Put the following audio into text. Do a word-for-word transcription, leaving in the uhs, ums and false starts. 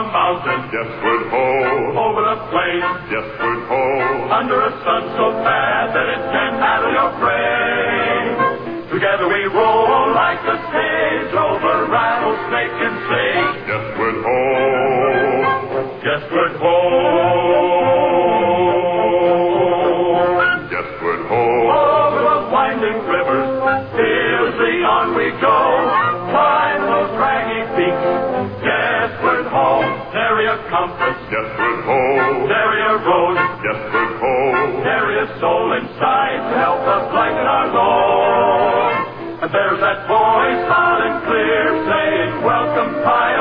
mountain, Yesward ho, over the plain, Yesward ho, under a sun so bad that it can handle your brain. Together we roll like a stage over rattlesnake and sage. Yesward ho, Yesward ho, Yesward ho, over the winding rivers, fiercely on we go. Climb those craggy peaks, Yesward ho, nary a compass, Yesward ho, nary a road, Yesward ho, nary a soul inside to help us lighten our load. And there's that voice loud and clear saying, welcome, Pioneer.